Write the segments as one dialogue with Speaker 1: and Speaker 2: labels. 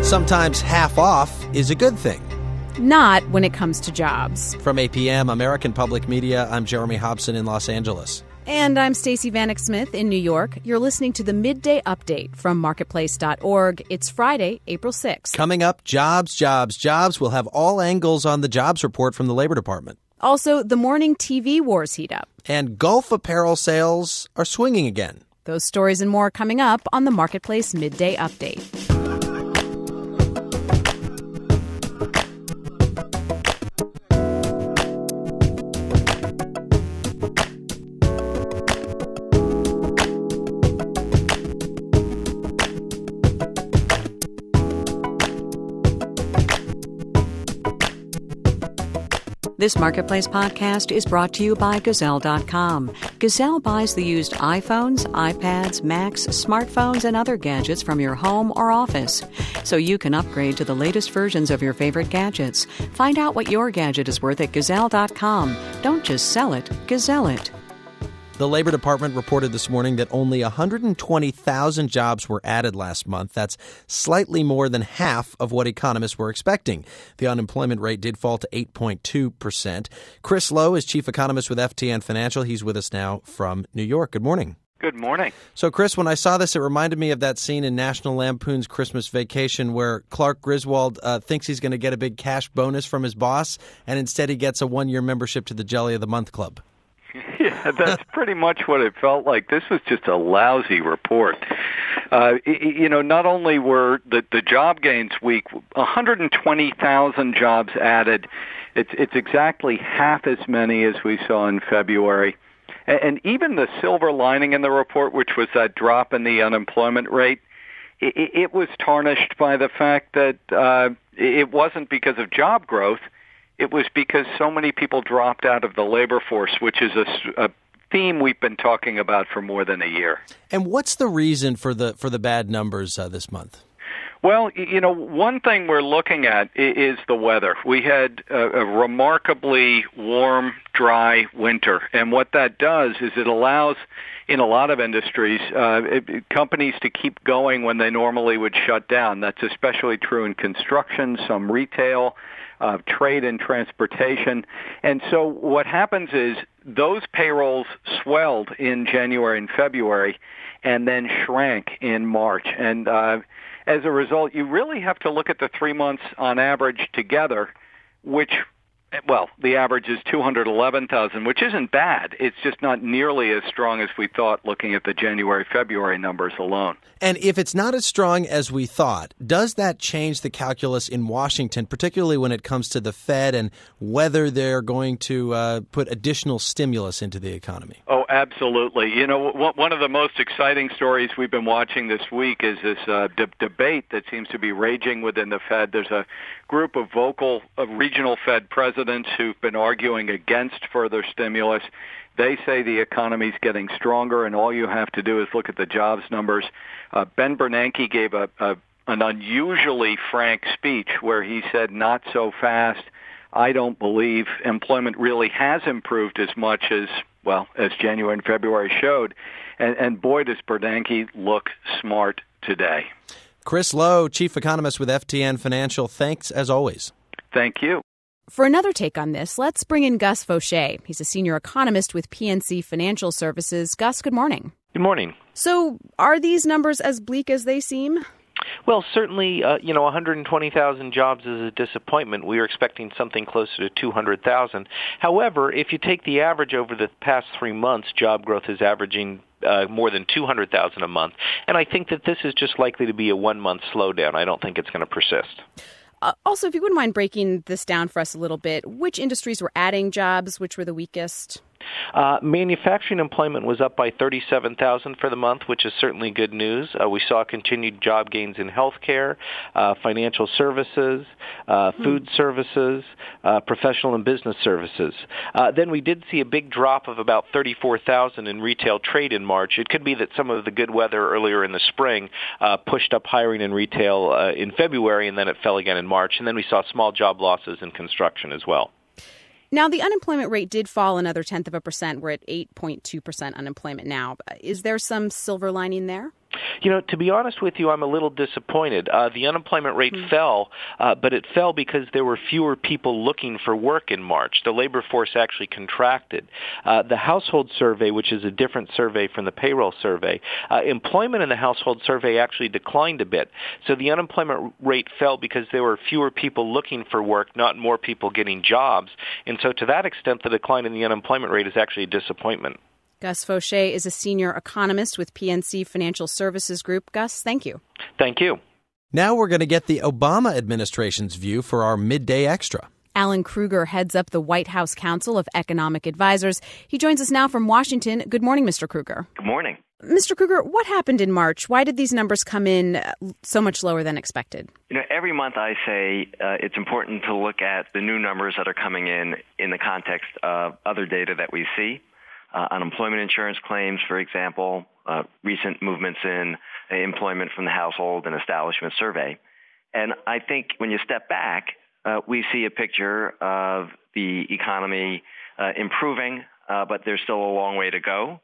Speaker 1: Sometimes half off is a good thing.
Speaker 2: Not when it comes to jobs.
Speaker 1: From APM, American Public Media, I'm Jeremy Hobson in Los Angeles.
Speaker 2: And I'm Stacey Vanek Smith in New York. You're listening to the Midday Update from Marketplace.org. It's Friday, April 6th.
Speaker 1: Coming up, jobs. We'll have all angles on the jobs report from the Labor Department.
Speaker 2: Also, the morning TV wars heat up.
Speaker 1: And Gulf apparel sales are swinging again.
Speaker 2: Those stories and more coming up on the Marketplace Midday Update. This Marketplace podcast is brought to you by Gazelle.com. Gazelle buys the used iPhones, iPads, Macs, smartphones, and other gadgets from your home or office, so you can upgrade to the latest versions of your favorite gadgets. Find out what your gadget is worth at Gazelle.com. Don't just sell it, Gazelle it.
Speaker 1: The Labor Department reported this morning that only 120,000 jobs were added last month. That's slightly more than half of what economists were expecting. The unemployment rate did fall to 8.2%. Chris Lowe is chief economist with FTN Financial. He's with us now from New York. Good morning.
Speaker 3: Good morning.
Speaker 1: So, Chris, when I saw this, it reminded me of that scene in National Lampoon's Christmas Vacation where Clark Griswold thinks he's going to get a big cash bonus from his boss, and instead he gets a one-year membership to the Jelly of the Month Club.
Speaker 3: Yeah, that's pretty much what it felt like. This was just a lousy report. Not only were the job gains weak, 120,000 jobs added. It's exactly half as many as we saw in February. And even the silver lining in the report, which was that drop in the unemployment rate, it was tarnished by the fact that it wasn't because of job growth. It was because so many people dropped out of the labor force, which is a theme we've been talking about for more than a year.
Speaker 1: And what's the reason for the bad numbers this month?
Speaker 3: Well, one thing we're looking at is the weather. We had a remarkably warm, dry winter, and what that does is it allows, in a lot of industries, companies to keep going when they normally would shut down. That's especially true in construction, some retail, trade and transportation. And so what happens is those payrolls swelled in January and February and then shrank in March. And as a result, you really have to look at the 3 months on average together, which, well, the average is 211,000, which isn't bad. It's just not nearly as strong as we thought looking at the January-February numbers alone.
Speaker 1: And if it's not as strong as we thought, does that change the calculus in Washington, particularly when it comes to the Fed and whether they're going to put additional stimulus into the economy?
Speaker 3: Oh, absolutely. One of the most exciting stories we've been watching this week is this debate that seems to be raging within the Fed. There's a group of vocal regional Fed presidents who've been arguing against further stimulus. They say the economy's getting stronger, and all you have to do is look at the jobs numbers. Ben Bernanke gave an unusually frank speech where he said, not so fast. I don't believe employment really has improved as much as January and February showed. And boy, does Bernanke look smart today.
Speaker 1: Chris Lowe, chief economist with FTN Financial. Thanks as always.
Speaker 3: Thank you.
Speaker 2: For another take on this, let's bring in Gus Faucher. He's a senior economist with PNC Financial Services. Gus, good morning.
Speaker 4: Good morning.
Speaker 2: So are these numbers as bleak as they seem?
Speaker 4: Well, certainly, 120,000 jobs is a disappointment. We were expecting something closer to 200,000. However, if you take the average over the past 3 months, job growth is averaging more than 200,000 a month. And I think that this is just likely to be a 1-month slowdown. I don't think it's going to persist.
Speaker 2: Also, if you wouldn't mind breaking this down for us a little bit, which industries were adding jobs, which were the weakest?
Speaker 4: Manufacturing employment was up by 37,000 for the month, which is certainly good news. We saw continued job gains in healthcare, financial services, food services, professional and business services. Then we did see a big drop of about 34,000 in retail trade in March. It could be that some of the good weather earlier in the spring pushed up hiring in retail in February, and then it fell again in March. And then we saw small job losses in construction as well.
Speaker 2: Now, the unemployment rate did fall another 0.1%. We're at 8.2% unemployment now. Is there some silver lining there?
Speaker 4: To be honest with you, I'm a little disappointed. The unemployment rate fell, but it fell because there were fewer people looking for work in March. The labor force actually contracted. The household survey, which is a different survey from the payroll survey, employment in the household survey actually declined a bit. So the unemployment rate fell because there were fewer people looking for work, not more people getting jobs. And so to that extent, the decline in the unemployment rate is actually a disappointment.
Speaker 5: Gus Fauché is a senior economist with PNC Financial Services Group. Gus, thank you.
Speaker 4: Thank you.
Speaker 1: Now we're going to get the Obama administration's view for our Midday Extra.
Speaker 5: Alan Krueger heads up the White House Council of Economic Advisors. He joins us now from Washington. Good morning, Mr. Krueger.
Speaker 6: Good morning.
Speaker 5: Mr. Krueger, what happened in March? Why did these numbers come in so much lower than expected?
Speaker 6: Every month I say it's important to look at the new numbers that are coming in the context of other data that we see. Unemployment insurance claims, for example, recent movements in employment from the Household and Establishment Survey. And I think when you step back, we see a picture of the economy improving, but there's still a long way to go.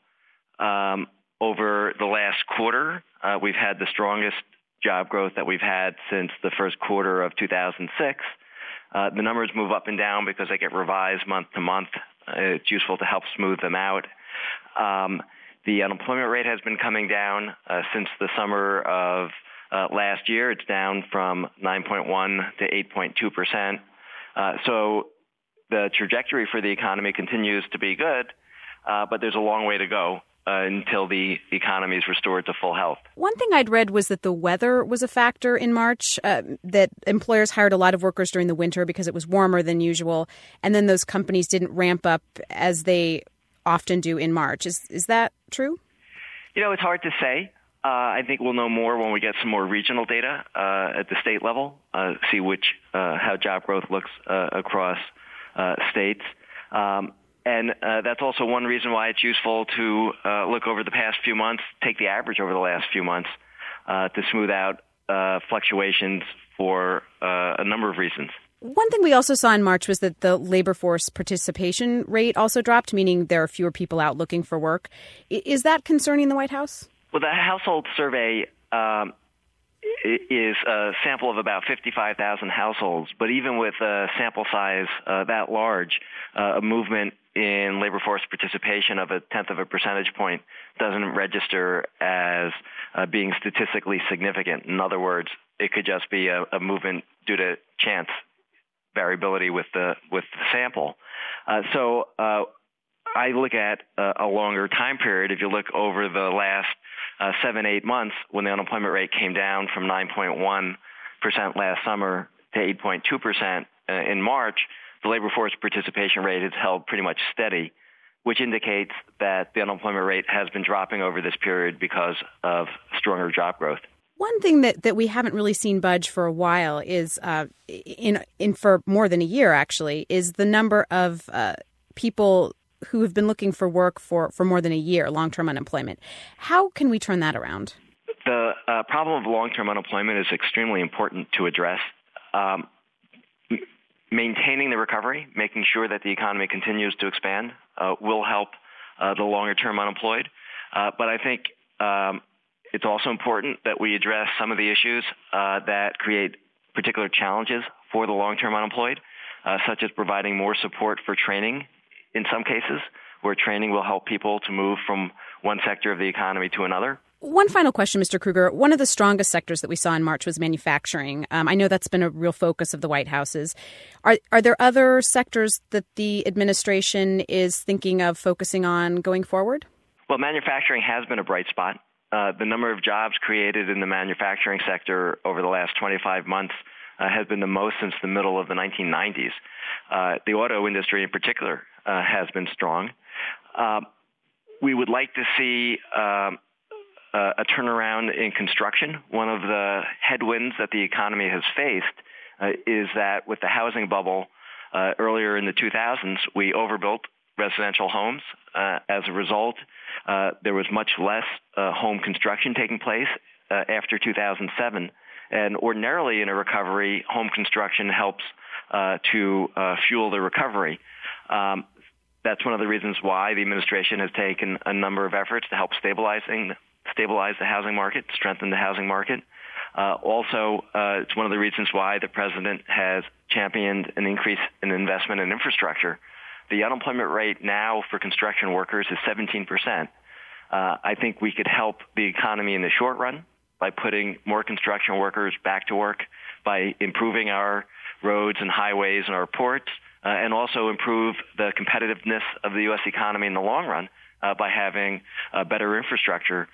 Speaker 6: Over the last quarter, we've had the strongest job growth that we've had since the first quarter of 2006. The numbers move up and down because they get revised month to month. It's useful to help smooth them out. The unemployment rate has been coming down since the summer of last year. It's down from 9.1 to 8.2%. So the trajectory for the economy continues to be good, but there's a long way to go until the economy is restored to full health.
Speaker 5: One thing I'd read was that the weather was a factor in March, that employers hired a lot of workers during the winter because it was warmer than usual, and then those companies didn't ramp up as they often do in March. Is that true?
Speaker 6: It's hard to say. I think we'll know more when we get some more regional data at the state level, see how job growth looks across states. And that's also one reason why it's useful to look over the past few months, take the average over the last few months to smooth out fluctuations for a number of reasons.
Speaker 5: One thing we also saw in March was that the labor force participation rate also dropped, meaning there are fewer people out looking for work. Is that concerning the White House?
Speaker 6: Well, the household survey is a sample of about 55,000 households, but even with a sample size that large, a movement in labor force participation of 0.1 of a percentage point doesn't register as being statistically significant. In other words, it could just be a movement due to chance variability with the sample. So I look at a longer time period. If you look over the last 7-8 months, when the unemployment rate came down from 9.1% last summer to 8.2% in March, the labor force participation rate has held pretty much steady, which indicates that the unemployment rate has been dropping over this period because of stronger job growth.
Speaker 5: One thing that we haven't really seen budge for a while is, for more than a year actually, is the number of people who have been looking for work for more than a year, long-term unemployment. How can we turn that around?
Speaker 6: The problem of long-term unemployment is extremely important to address. Maintaining the recovery, making sure that the economy continues to expand, will help the longer-term unemployed. But I think it's also important that we address some of the issues that create particular challenges for the long-term unemployed, such as providing more support for training in some cases, where training will help people to move from one sector of the economy to another.
Speaker 5: One final question, Mr. Krueger. One of the strongest sectors that we saw in March was manufacturing. I know that's been a real focus of the White House's. Are there other sectors that the administration is thinking of focusing on going forward?
Speaker 6: Well, manufacturing has been a bright spot. The number of jobs created in the manufacturing sector over the last 25 months has been the most since the middle of the 1990s. The auto industry in particular has been strong. We would like to see a turnaround in construction. One of the headwinds that the economy has faced is that with the housing bubble earlier in the 2000s, we overbuilt residential homes. As a result, there was much less home construction taking place after 2007. And ordinarily in a recovery, home construction helps to fuel the recovery. That's one of the reasons why the administration has taken a number of efforts to help stabilize stabilize the housing market, strengthen the housing market. Also, it's one of the reasons why the president has championed an increase in investment in infrastructure. The unemployment rate now for construction workers is 17%. I think we could help the economy in the short run by putting more construction workers back to work, by improving our roads and highways and our ports, and also improve the competitiveness of the U.S. economy in the long run by having better infrastructure,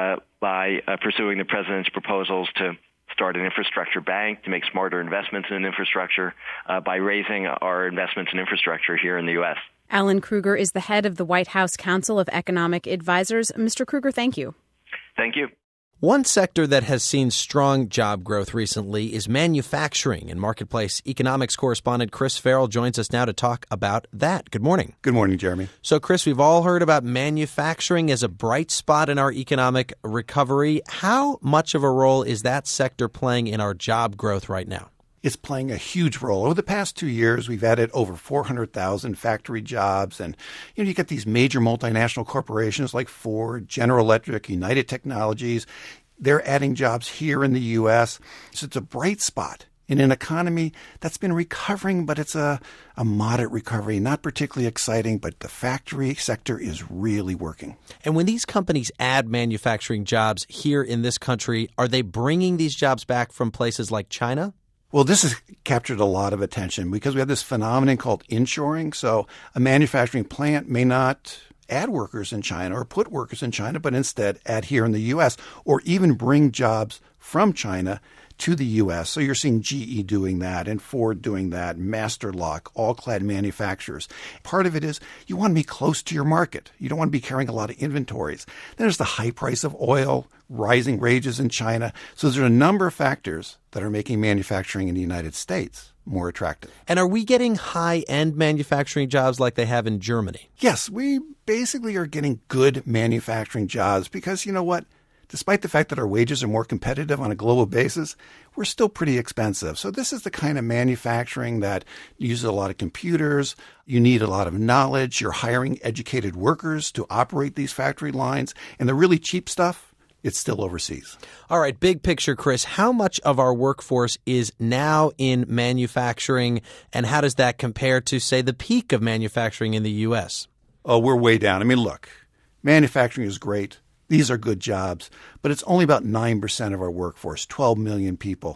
Speaker 6: by pursuing the president's proposals to start an infrastructure bank, to make smarter investments in infrastructure, by raising our investments in infrastructure here in the U.S.
Speaker 5: Alan Krueger is the head of the White House Council of Economic Advisors. Mr. Krueger, thank you.
Speaker 6: Thank you.
Speaker 1: One sector that has seen strong job growth recently is manufacturing, and Marketplace economics correspondent Chris Farrell joins us now to talk about that. Good morning.
Speaker 7: Good morning, Jeremy.
Speaker 1: So, Chris, we've all heard about manufacturing as a bright spot in our economic recovery. How much of a role is that sector playing in our job growth right now?
Speaker 7: It's playing a huge role. Over the past 2 years, we've added over 400,000 factory jobs. And, you get these major multinational corporations like Ford, General Electric, United Technologies. They're adding jobs here in the U.S. So it's a bright spot in an economy that's been recovering, but it's a moderate recovery, not particularly exciting, but the factory sector is really working.
Speaker 1: And when these companies add manufacturing jobs here in this country, are they bringing these jobs back from places like China?
Speaker 7: Well, this has captured a lot of attention because we have this phenomenon called inshoring. So a manufacturing plant may not add workers in China or put workers in China, but instead add here in the U.S. or even bring jobs from China to the U.S. So you're seeing GE doing that and Ford doing that, Master Lock, all-clad manufacturers. Part of it is you want to be close to your market. You don't want to be carrying a lot of inventories. Then there's the high price of oil, rising wages in China. So there's a number of factors that are making manufacturing in the United States more attractive.
Speaker 1: And are we getting high-end manufacturing jobs like they have in Germany?
Speaker 7: Yes, we basically are getting good manufacturing jobs because, you know what? Despite the fact that our wages are more competitive on a global basis, we're still pretty expensive. So this is the kind of manufacturing that uses a lot of computers. You need a lot of knowledge. You're hiring educated workers to operate these factory lines. And the really cheap stuff, it's still overseas.
Speaker 1: All right, big picture, Chris. How much of our workforce is now in manufacturing, and how does that compare to, say, the peak of manufacturing in the U.S.?
Speaker 7: Oh, we're way down. I mean, look, manufacturing is great. These are good jobs, but it's only about 9% of our workforce, 12 million people.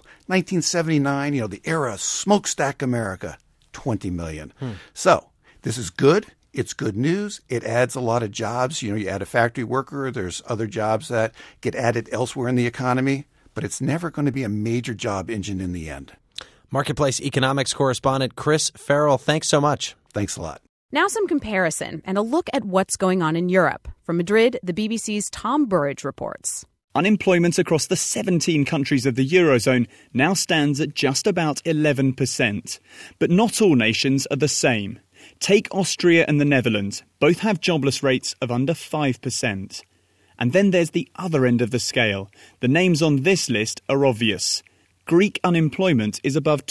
Speaker 7: 1979, the era of smokestack America, 20 million. So this is good. It's good news. It adds a lot of jobs. You add a factory worker. There's other jobs that get added elsewhere in the economy, but it's never going to be a major job engine in the end.
Speaker 1: Marketplace economics correspondent Chris Farrell, thanks so much.
Speaker 7: Thanks a lot.
Speaker 5: Now some comparison and a look at what's going on in Europe. From Madrid, the BBC's Tom Burridge reports.
Speaker 8: Unemployment across the 17 countries of the Eurozone now stands at just about 11%. But not all nations are the same. Take Austria and the Netherlands. Both have jobless rates of under 5%. And then there's the other end of the scale. The names on this list are obvious. Greek unemployment is above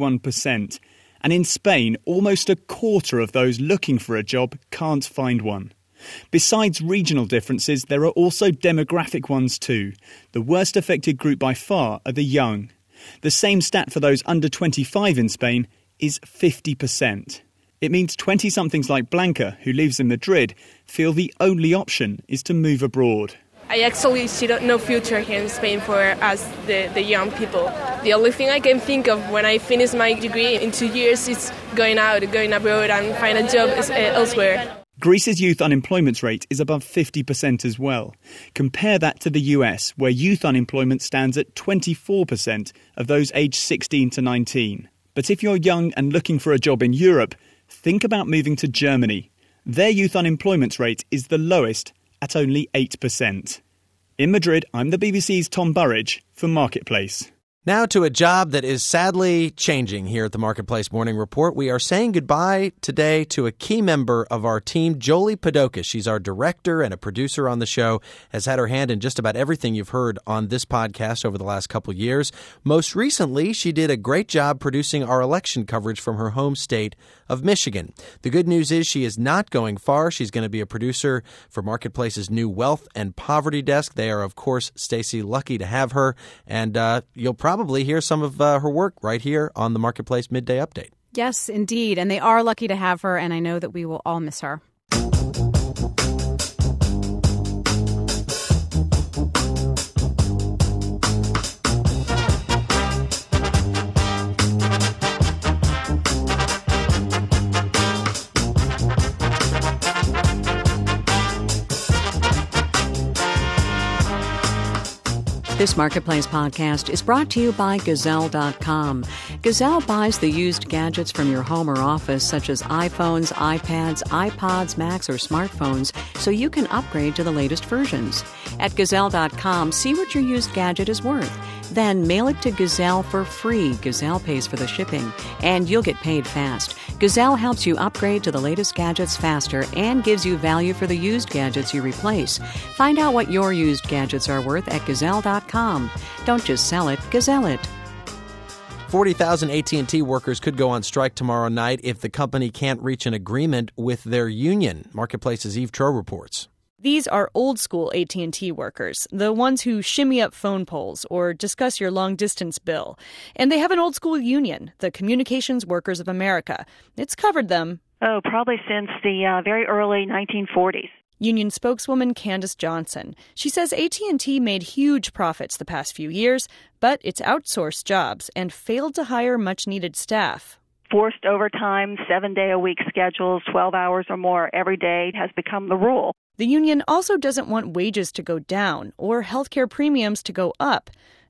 Speaker 8: 21%. And in Spain, almost a quarter of those looking for a job can't find one. Besides regional differences, there are also demographic ones too. The worst affected group by far are the young. The same stat for those under 25 in Spain is 50%. It means 20-somethings like Blanca, who lives in Madrid, feel the only option is to move abroad.
Speaker 9: I actually see no future here in Spain for us, the young people. The only thing I can think of when I finish my degree in 2 years is going abroad and find a job elsewhere.
Speaker 8: Greece's youth unemployment rate is above 50% as well. Compare that to the US, where youth unemployment stands at 24% of those aged 16 to 19. But if you're young and looking for a job in Europe, think about moving to Germany. Their youth unemployment rate is the lowest at only 8%. In Madrid, I'm the BBC's Tom Burridge for Marketplace.
Speaker 1: Now to a job that is sadly changing here at the Marketplace Morning Report. We are saying goodbye today to a key member of our team, Jolie Padoka. She's our director and a producer on the show, has had her hand in just about everything you've heard on this podcast over the last couple years. Most recently, she did a great job producing our election coverage from her home state of Michigan. The good news is she is not going far. She's going to be a producer for Marketplace's new Wealth and Poverty Desk. They are, of course, Stacey, lucky to have her, and you'll probably hear some of her work right here on the Marketplace Midday Update.
Speaker 5: Yes, indeed. And they are lucky to have her, and I know that we will all miss her.
Speaker 2: This Marketplace podcast is brought to you by Gazelle.com. Gazelle buys the used gadgets from your home or office, such as iPhones, iPads, iPods, Macs, or smartphones, so you can upgrade to the latest versions. At Gazelle.com, see what your used gadget is worth. Then mail it to Gazelle for free. Gazelle pays for the shipping, and you'll get paid fast. Gazelle helps you upgrade to the latest gadgets faster and gives you value for the used gadgets you replace. Find out what your used gadgets are worth at Gazelle.com. Don't just sell it, Gazelle it.
Speaker 1: 40,000 AT&T workers could go on strike tomorrow night if the company can't reach an agreement with their union. Marketplace's Eve Troe reports.
Speaker 10: These are old-school AT&T workers, the ones who shimmy up phone poles or discuss your long-distance bill. And they have an old-school union, the Communications Workers of America. It's covered them.
Speaker 11: Oh, probably since the very early 1940s.
Speaker 10: Union spokeswoman Candace Johnson. She says AT&T made huge profits the past few years, but it's outsourced jobs and failed to hire much-needed staff.
Speaker 11: Forced overtime, 7-day-a-week schedules, 12 hours or more every day has become the rule.
Speaker 10: The union also doesn't want wages to go down or healthcare premiums to go up.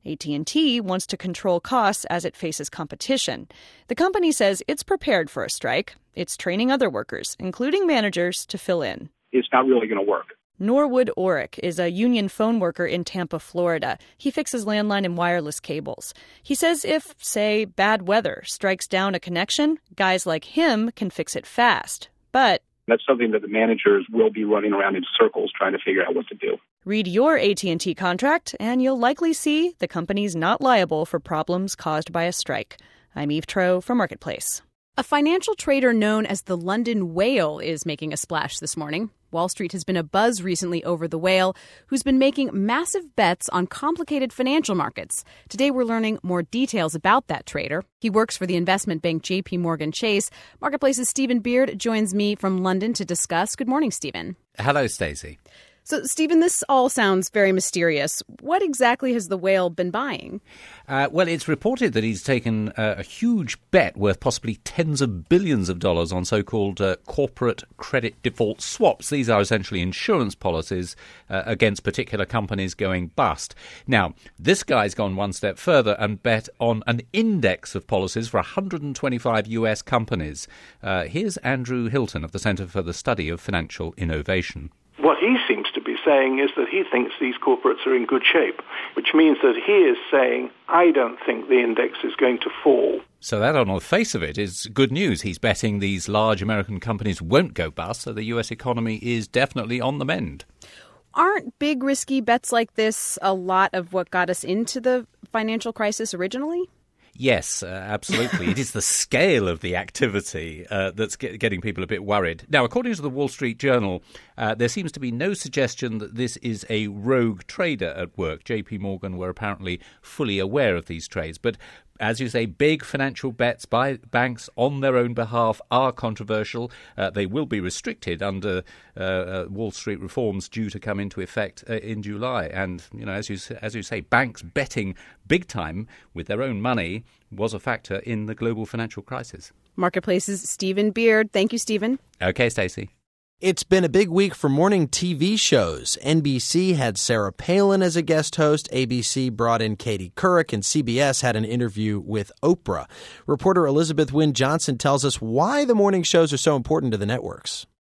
Speaker 10: AT&T wants to control costs as it faces competition. The company says it's prepared for a strike. It's training other workers, including managers, to fill in.
Speaker 12: It's not really going to work.
Speaker 10: Norwood Orrick is a union phone worker in Tampa, Florida. He fixes landline and wireless cables. He says if, say, bad weather strikes down a connection, guys like him can fix it fast. But
Speaker 12: that's something that the managers will be running around in circles trying to figure out what to do.
Speaker 10: Read your AT&T contract, and you'll likely see the company's not liable for problems caused by a strike. I'm Eve Troe for Marketplace.
Speaker 5: A financial trader known as the London Whale is making a splash this morning. Wall Street has been abuzz recently over the whale, who's been making massive bets on complicated financial markets. Today we're learning more details about that trader. He works for the investment bank J.P. Morgan Chase. Marketplace's Stephen Beard joins me from London to discuss. Good morning, Stephen.
Speaker 13: Hello, Stacey.
Speaker 5: So, Stephen, this all sounds very mysterious. What exactly has the whale been buying?
Speaker 13: Well, it's reported that he's taken a huge bet worth possibly tens of billions of dollars on so-called corporate credit default swaps. These are essentially insurance policies against particular companies going bust. Now, this guy's gone one step further and bet on an index of policies for 125 U.S. companies. Here's Andrew Hilton of the Center for the Study of Financial Innovation.
Speaker 14: What he seems to be saying is that he thinks these corporates are in good shape, which means that he is saying, I don't think the index is going to fall.
Speaker 13: So that, on the face of it, is good news. He's betting these large American companies won't go bust, so the U.S. economy is definitely on the mend.
Speaker 5: Aren't big, risky bets like this a lot of what got us into the financial crisis originally?
Speaker 13: Yes, absolutely. It is the scale of the activity that's getting people a bit worried. Now, according to the Wall Street Journal, there seems to be no suggestion that this is a rogue trader at work. J.P. Morgan were apparently fully aware of these trades. But as you say, big financial bets by banks on their own behalf are controversial. They will be restricted under Wall Street reforms due to come into effect in July. And, you know, as you say, banks betting big time with their own money was a factor in the global financial crisis.
Speaker 5: Marketplace's Stephen Beard. Thank you, Stephen.
Speaker 13: Okay, Stacey.
Speaker 1: It's been a big week for morning TV shows. NBC had Sarah Palin as a guest host. ABC brought in Katie Couric, and CBS had an interview with Oprah. Reporter Elizabeth Wynne Johnson tells us why the morning shows are so important to the networks.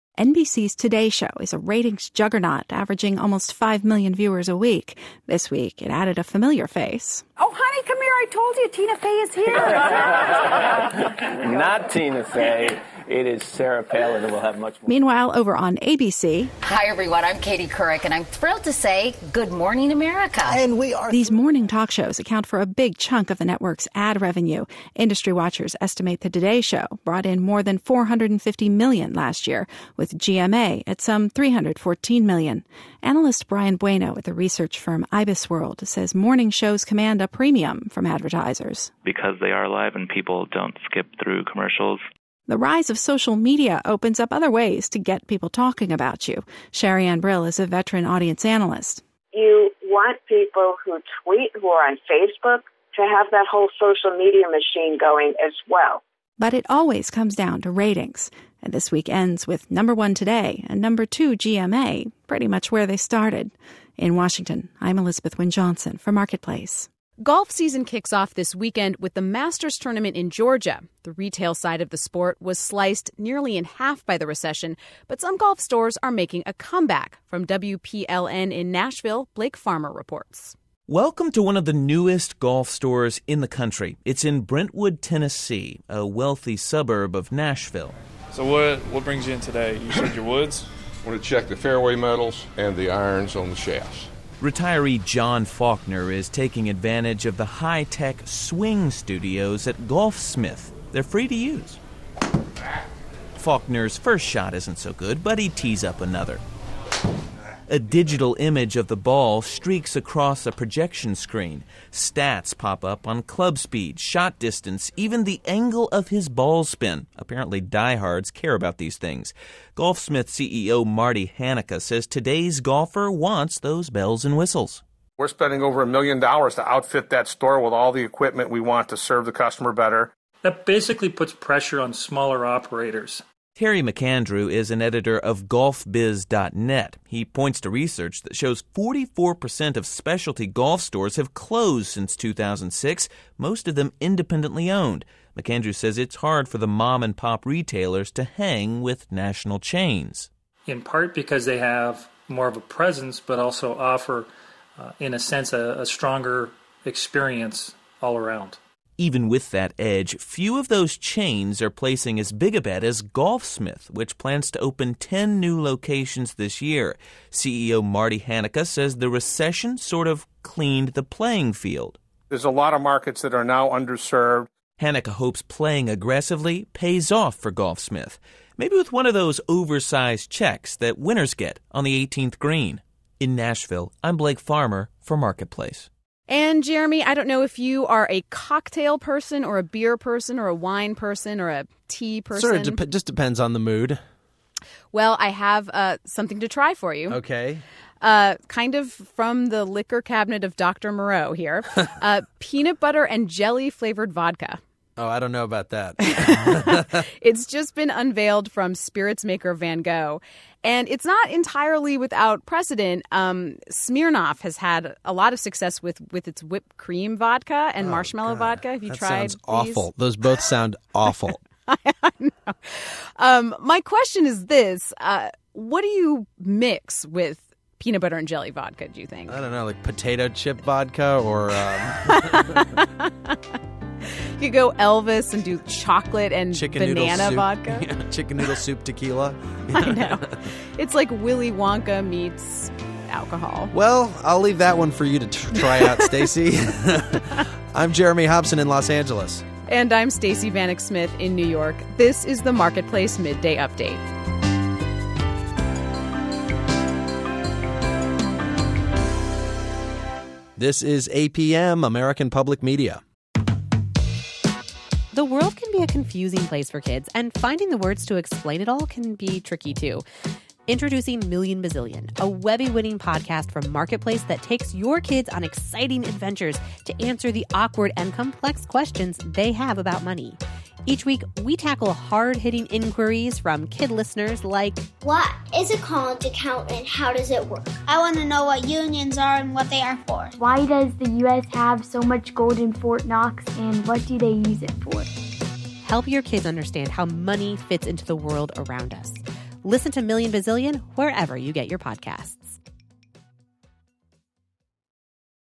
Speaker 15: NBC's Today Show is a ratings juggernaut, averaging almost 5 million viewers a week. This week, it added a familiar face.
Speaker 16: Oh, honey, come here. I told you Tina Fey is here.
Speaker 17: Not Tina Fey. It is Sarah Palin, and we'll have much more.
Speaker 15: Meanwhile, over on ABC...
Speaker 18: Hi, everyone. I'm Katie Couric, and I'm thrilled to say Good Morning America.
Speaker 15: And we are... These morning talk shows account for a big chunk of the network's ad revenue. Industry watchers estimate the Today Show brought in more than $450 million last year, with GMA at some $314 million. Analyst Brian Bueno at the research firm IBISWorld says morning shows command a premium from advertisers.
Speaker 19: Because they are live and people don't skip through commercials.
Speaker 15: The rise of social media opens up other ways to get people talking about you. Sherry Ann Brill is a veteran audience analyst.
Speaker 20: You want people who tweet, who are on Facebook, to have that whole social media machine going as well.
Speaker 15: But it always comes down to ratings. And this week ends with number 1 Today and number 2 GMA, pretty much where they started. In Washington, I'm Elizabeth Wynne Johnson for Marketplace.
Speaker 5: Golf season kicks off this weekend with the Masters tournament in Georgia. The retail side of the sport was sliced nearly in half by the recession, but some golf stores are making a comeback. From WPLN in Nashville, Blake Farmer reports.
Speaker 21: Welcome to one of the newest golf stores in the country. It's in Brentwood, Tennessee, a wealthy suburb of Nashville.
Speaker 22: So what brings you in today? You said your woods?
Speaker 23: I want to check the fairway metals and the irons on the shafts.
Speaker 21: Retiree John Faulkner is taking advantage of the high-tech swing studios at Golfsmith. They're free to use. Faulkner's first shot isn't so good, but he tees up another. A digital image of the ball streaks across a projection screen. Stats pop up on club speed, shot distance, even the angle of his ball spin. Apparently, diehards care about these things. Golfsmith CEO Marty Hanica says today's golfer wants those bells and whistles.
Speaker 24: We're spending over $1 million to outfit that store with all the equipment we want to serve the customer better.
Speaker 25: That basically puts pressure on smaller operators.
Speaker 21: Terry McAndrew is an editor of GolfBiz.net. He points to research that shows 44% of specialty golf stores have closed since 2006, most of them independently owned. McAndrew says it's hard for the mom-and-pop retailers to hang with national chains.
Speaker 25: In part because they have more of a presence, but also offer, in a sense, a stronger experience all around.
Speaker 21: Even with that edge, few of those chains are placing as big a bet as Golfsmith, which plans to open 10 new locations this year. CEO Marty Hanica says the recession sort of cleaned the playing field.
Speaker 24: There's a lot of markets that are now underserved.
Speaker 21: Hanica hopes playing aggressively pays off for Golfsmith, maybe with one of those oversized checks that winners get on the 18th green. In Nashville, I'm Blake Farmer for Marketplace.
Speaker 5: And Jeremy, I don't know if you are a cocktail person or a beer person or a wine person or a tea person.
Speaker 1: Sort of just depends on the mood.
Speaker 5: Well, I have something to try for you.
Speaker 1: Okay.
Speaker 5: Kind of from the liquor cabinet of Dr. Moreau here. Peanut butter and jelly flavored vodka.
Speaker 1: Oh, I don't know about that.
Speaker 5: It's just been unveiled from spirits maker Van Gogh. And it's not entirely without precedent. Smirnoff has had a lot of success with its whipped cream vodka and marshmallow vodka. Have you tried
Speaker 1: these? Sounds awful. Those both sound awful.
Speaker 5: I know. My question is this. What do you mix with peanut butter and jelly vodka, do you think?
Speaker 1: I don't know, like potato chip vodka or...
Speaker 5: You could go Elvis and do chocolate and
Speaker 1: chicken
Speaker 5: banana vodka.
Speaker 1: Yeah, chicken noodle soup tequila.
Speaker 5: I know. It's like Willy Wonka meets alcohol.
Speaker 1: Well, I'll leave that one for you to try out, Stacey. I'm Jeremy Hobson in Los Angeles.
Speaker 5: And I'm Stacey Vanek Smith in New York. This is the Marketplace Midday Update.
Speaker 1: This is APM, American Public Media.
Speaker 26: The world can be a confusing place for kids, and finding the words to explain it all can be tricky too. Introducing Million Bazillion, a Webby-winning podcast from Marketplace that takes your kids on exciting adventures to answer the awkward and complex questions they have about money. Each week, we tackle hard-hitting inquiries from kid listeners like,
Speaker 27: what is a college account and how does it work? I want to know what unions are and what they are for.
Speaker 28: Why does the U.S. have so much gold in Fort Knox and what do they use it for?
Speaker 26: Help your kids understand how money fits into the world around us. Listen to Million Bazillion wherever you get your podcasts.